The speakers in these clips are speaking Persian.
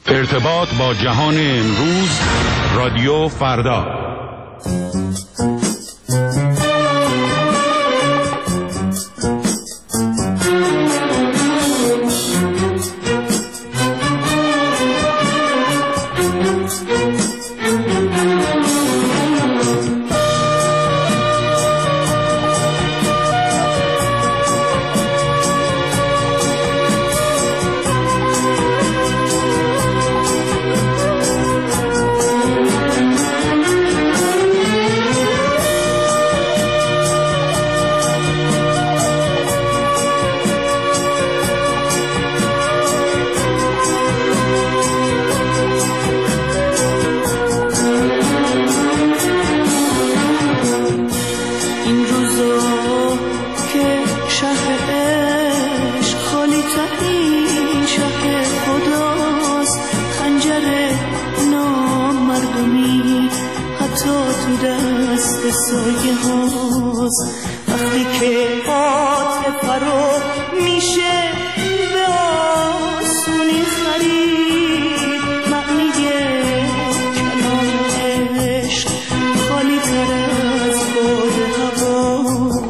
ارتباط با جهان امروز، رادیو فردا. وقتی که عاطفه فرو میشه به آسونی خرید، معنی کلام عشق خالی تر از باد هوا.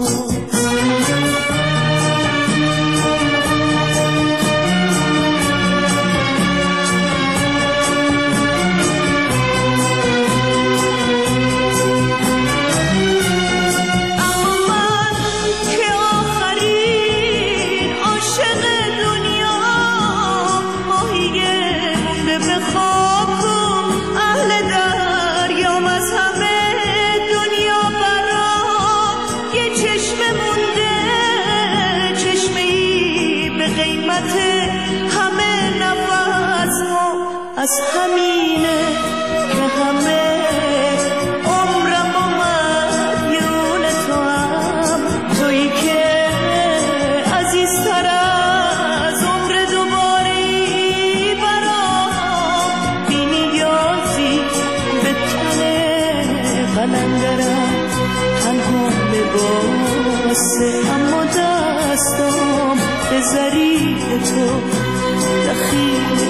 از همینه که همه عمرم و مدیون تو هم، تویی که عزیزتر از عمر دوباری برام، بی نیازی به تن قلندرم تنها لباسه، اما دستم به ظریف تو دخیل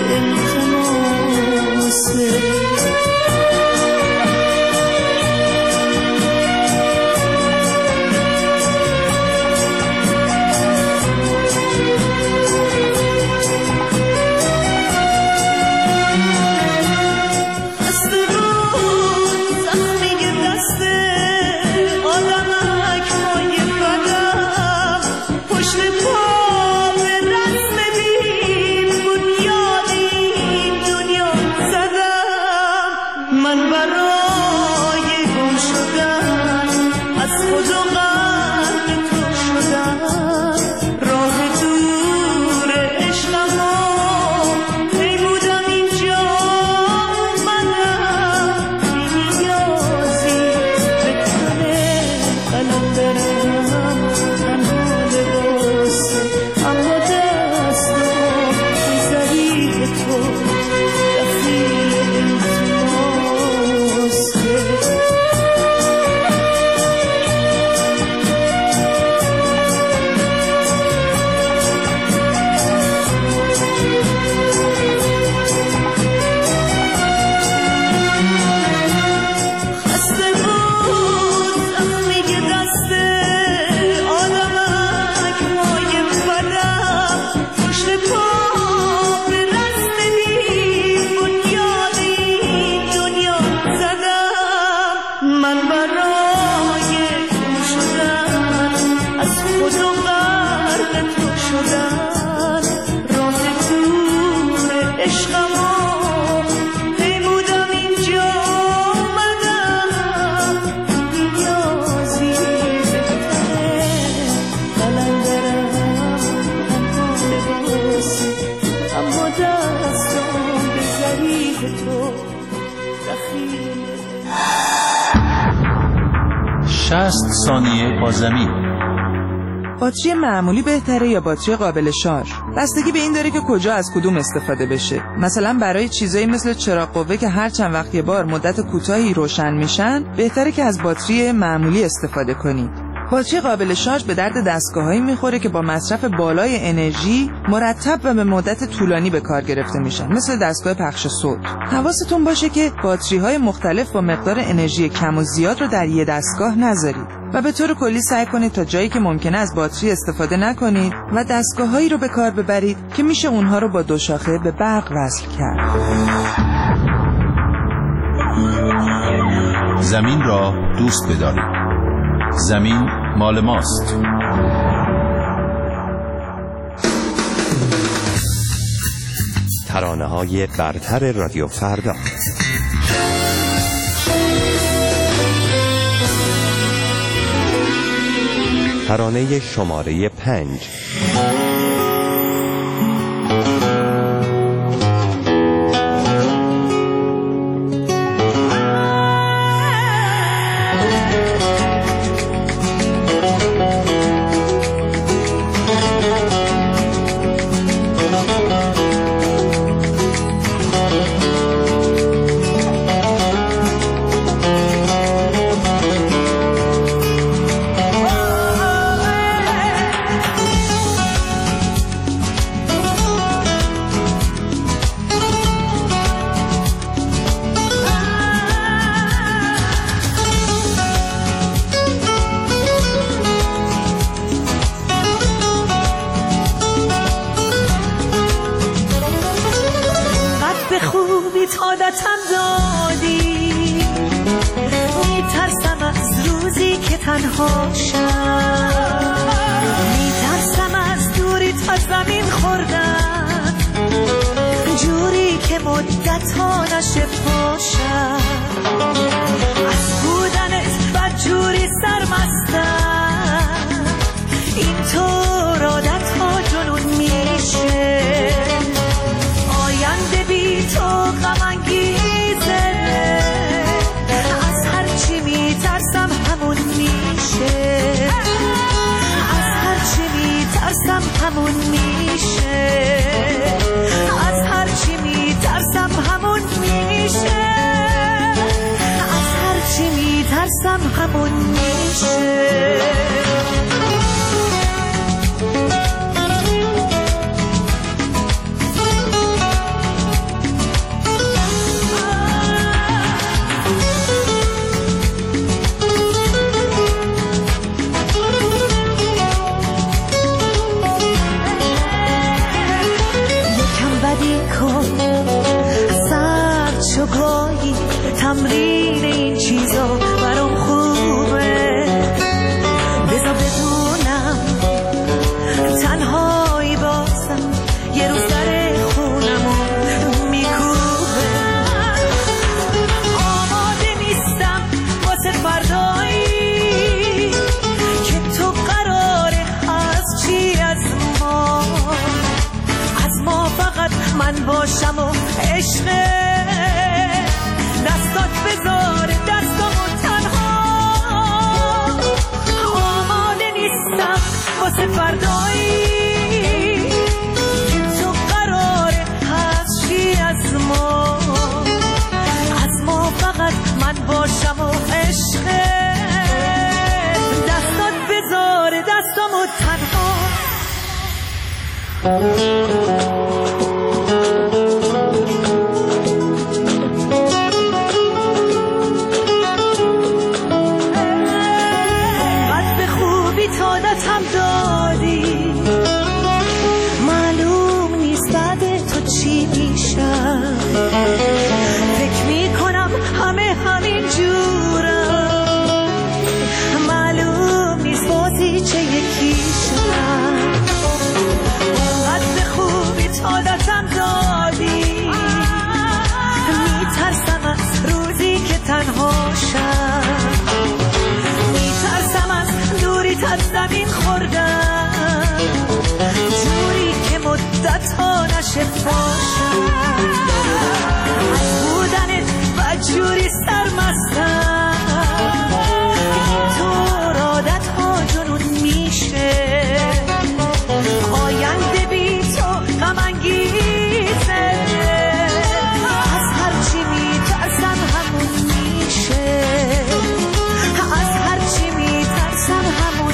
ثانیه با زمین. باتری معمولی بهتره یا باتری قابل شارژ؟ بستگی به این داره که کجا از کدوم استفاده بشه. مثلا برای چیزایی مثل چراغ قوه که هر چند وقت یه بار مدت کوتاهی روشن میشن، بهتره که از باتری معمولی استفاده کنید. باتری قابل شارژ به درد دستگاه‌هایی میخوره که با مصرف بالای انرژی مرتب و به مدت طولانی به کار گرفته میشن، مثل دستگاه پخش صوت. حواستون باشه که باتری‌های مختلف با مقدار انرژی کم و زیاد رو در یه دستگاه نذارید و به طور کلی سعی کنید تا جایی که ممکنه از باتری استفاده نکنید و دستگاه‌هایی رو به کار ببرید که میشه اونها رو با دو شاخه به برق وصل کرد. زمین را دوست بدارید. زمین مال ماست. ترانه‌های برتر رادیو فردا. ترانه شماره 5. عادتم دادی، میترسم از روزی که تنها شم، میترسم از دوری تا زمین خوردن، جوری که مدت ها نشه پاشم، از بودنت و جوری سرمستم، اینطور عادت ها جنون میشه، آینده بی تو غم انگیزه، از هر چی میترسم همون میشه، از هر چی میترسم همون میشه، از هر چی میترسم همون میشه، از هر چی میترسم همون میشه. تمرین این چیزا برام خوبه، بذار بدونم تنهایی بازم یه روز در خونمو میکوبه، آماده نیستم واسه فردایی که تو قراره از چی از ما فقط من باشم و عشقه، دستات بذار دستامو تنها، آماده نیستم واسه فردایی که تو قراره هرچی از ما فقط من باشم و عشقه، دستات بذار دستامو تنها. عادتم دادی، معلوم نیست بعد تو چی میشم، فکر میکنم همه همین جورم، معلوم نیست بازی چه یکی شدم، اونقدر خوبی عادتم دادی، میترسم از روزی که تنها شم، میترسم از دوری تا زمین خوردن، جوری که مدت ها نشه پاشم، از بودنت و جوری سرمستم، اینطور عادت ها جنون میشه، آینده بی تو غم انگیزه، از هر چی میترسم همون میشه، از هر چی میترسم همون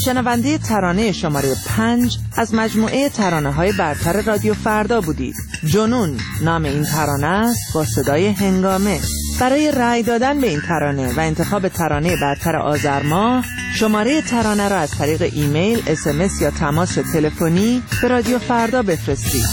شنونده ترانه شماره 5 از مجموعه ترانه‌های برتر رادیو فردا بودید. جنون نام این ترانه است با صدای هنگامه. برای رأی دادن به این ترانه و انتخاب ترانه برتر آذر ماه، شماره ترانه را از طریق ایمیل، SMS یا تماس تلفنی به رادیو فردا بفرستید.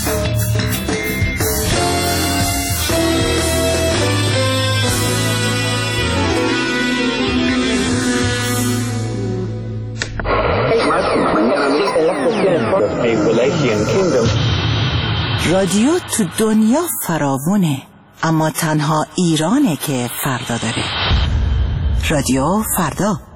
رادیو تو دنیا فراوونه، اما تنها ایرانه که فردا داره. رادیو فردا.